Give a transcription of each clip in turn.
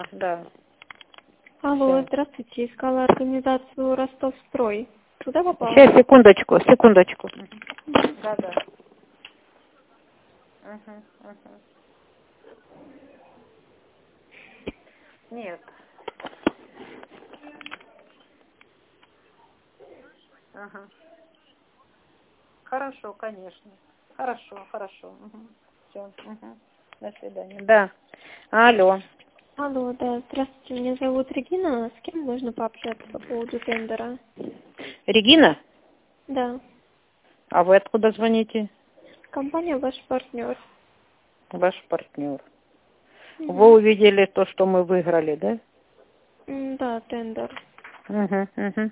да. Алло, Всё. здравствуйте. Искала организацию Ростовстрой. Куда попала? Сейчас, секундочку. Да. Угу. Нет. Ага. Хорошо, конечно. Хорошо. Угу. Все. Угу. До свидания. Да. Алло. Алло, да, здравствуйте. Меня зовут Регина. С кем можно пообщаться по поводу тендера? Регина? Да. А вы откуда звоните? Компания «Ваш партнер». Ваш партнер. Вы Угу. увидели то, что мы выиграли, да? Да, тендер. Угу.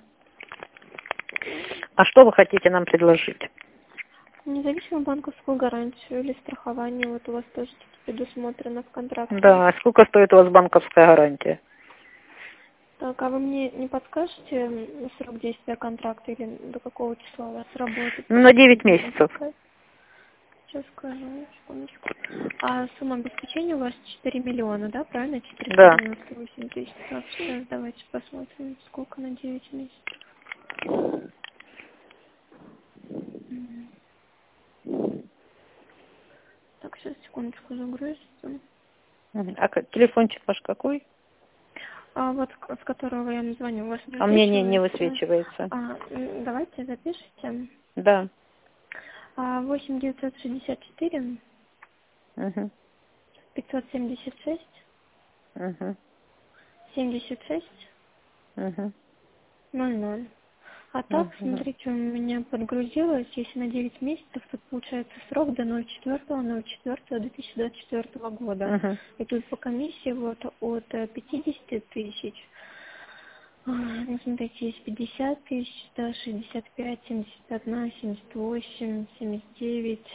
А что вы хотите нам предложить? Независимую банковскую гарантию или страхование. Вот у вас тоже предусмотрено в контракте. Да, а сколько стоит у вас банковская гарантия? Так, а вы мне не подскажете срок действия контракта или до какого числа у вас работает? На 9 месяцев. Сейчас скажу, секундочку. А сумма обеспечения у вас 4 миллиона, да, правильно? Да. 498 тысяч. Так, сейчас давайте посмотрим, сколько на 9 месяцев. М. Так, сейчас, секундочку, загрузится. А телефончик ваш какой? А вот с которого я вам звоню, у вас А мне не высвечивается? высвечивается. Давайте запишите. Да. 8 964 Угу. 576 Угу. 76 Угу. 00. А так, Угу. смотрите, у меня подгрузилось, если на 9 месяцев, то получается срок до 04.04.2024 года. Угу. И тут по комиссии вот от 50 тысяч, ну, смотрите, есть 50 тысяч, да, 65, 71, 78, 79,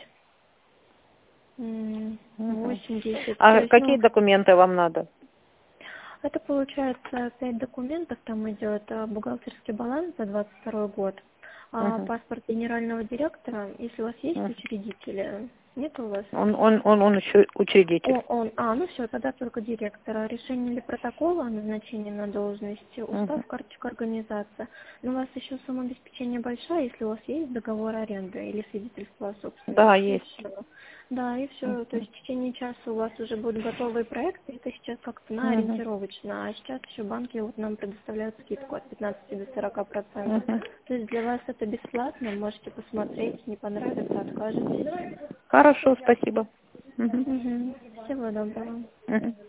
Угу. 80. То А есть, какие ну, документы вам надо? это получается 5 документов, там идет бухгалтерский баланс за 22 год, Угу. паспорт генерального директора, если у вас есть Угу. учредители, нет у вас? Он еще учредитель. Ну все, тогда только директора. Решение или протокола о назначении на должности, устав, Угу. карточка, организация. Но у вас еще самообеспечение большая, если у вас есть договор аренды или свидетельство о Да, собственности, и есть. все. Да, и все. То Угу. есть в течение часа у вас уже будут готовые проекты. Это сейчас как-то на Угу. ориентировочно. А сейчас еще банки вот нам предоставляют скидку от 15 до 40%. Угу. То есть для вас это бесплатно. Можете посмотреть, не понравится, откажетесь. Хорошо, спасибо. Угу. Всего доброго. Угу.